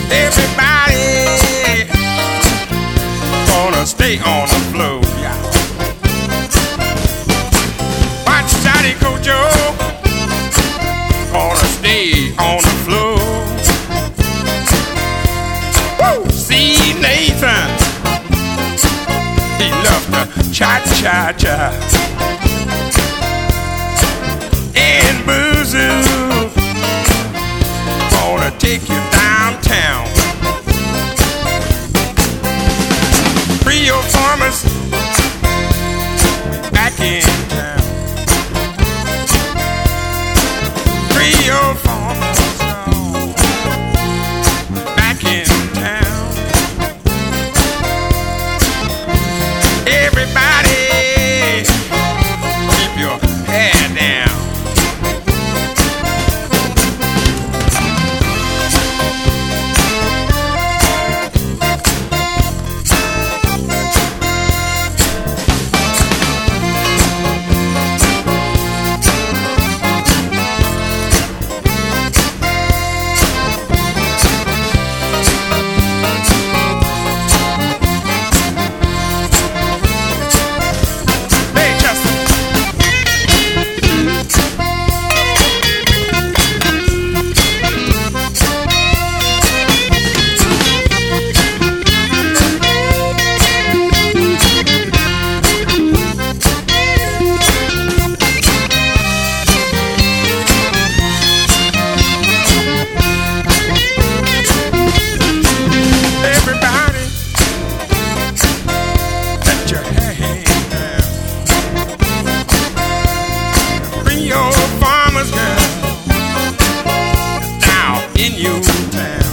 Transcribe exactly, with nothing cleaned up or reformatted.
Everybody gonna stay on the floor. Yeah. Watch Johnny Kojo gonna stay on the floor. Woo! See Nathan, he loves the cha-cha-cha. And Boozoo gonna take you downtown. Rio Farmers back in town. Rio Farmers back in town. Everybody keep your head down. Farmers girl down in your town.